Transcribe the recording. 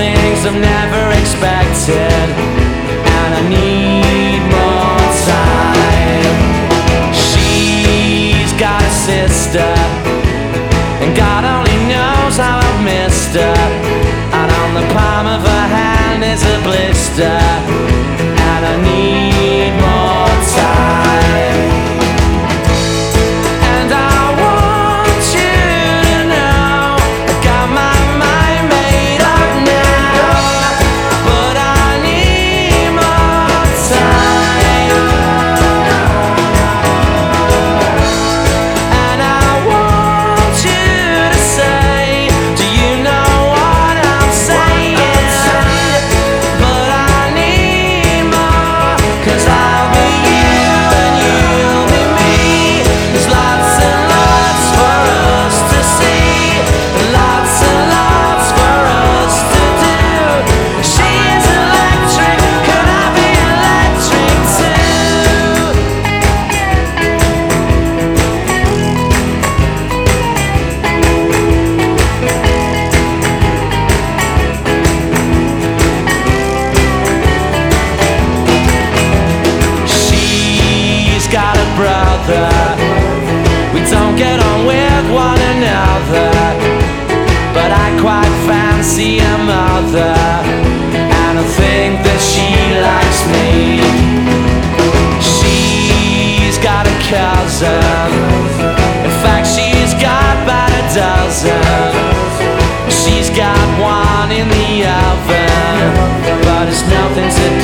things I've never expected, and I need more time. She's got a sister, and God only knows how I've missed her. And on the palm of her hand is a blister, and I need more time. And I want you to know I got my mind made up now, but I need more time. And I want you to say, do you know what I'm saying? But I need more, 'cause I'll be you and you'll be me. There's lots and lots for us to see, lots and lots for us to do. She's electric, could I be electric too? She's got a brother, we don't get on with one another, but I quite fancy a mother, and I think that she likes me. She's got a cousin, in fact she's got about a dozen. She's got one in the oven, but it's nothing to